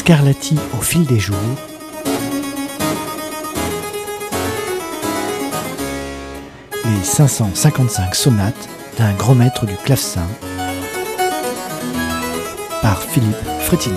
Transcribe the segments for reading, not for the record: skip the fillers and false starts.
Scarlatti au fil des jours. Les 555 sonates d'un grand maître du clavecin par Philippe Frétinier.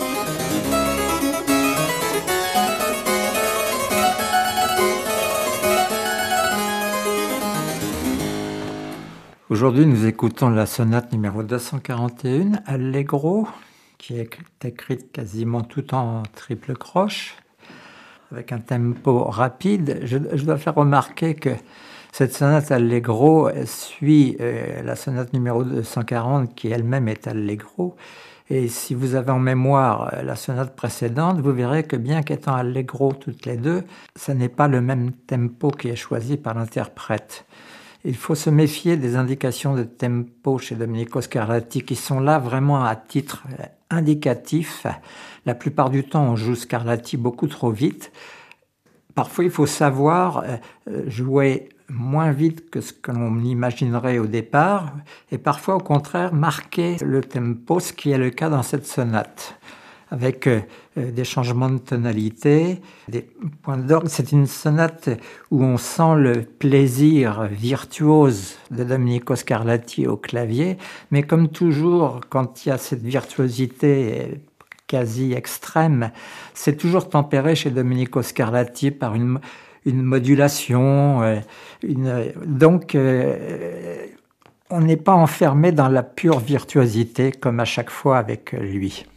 Aujourd'hui, nous écoutons la sonate numéro 241, Allegro, qui est écrite quasiment tout en triple croche, avec un tempo rapide. Je dois faire remarquer que cette sonate Allegro suit la sonate numéro 240, qui elle-même est Allegro. Et si vous avez en mémoire la sonate précédente, vous verrez que bien qu'étant Allegro toutes les deux, ce n'est pas le même tempo qui est choisi par l'interprète. Il faut se méfier des indications de tempo chez Domenico Scarlatti qui sont là vraiment à titre indicatif. La plupart du temps, on joue Scarlatti beaucoup trop vite. Parfois, il faut savoir jouer moins vite que ce que l'on imaginerait au départ et parfois, au contraire, marquer le tempo, ce qui est le cas dans cette sonate, avec des changements de tonalité, des points d'orgue. C'est une sonate où on sent le plaisir virtuose de Domenico Scarlatti au clavier, mais comme toujours, quand il y a cette virtuosité quasi extrême, c'est toujours tempéré chez Domenico Scarlatti par une modulation. Donc, on n'est pas enfermé dans la pure virtuosité comme à chaque fois avec lui.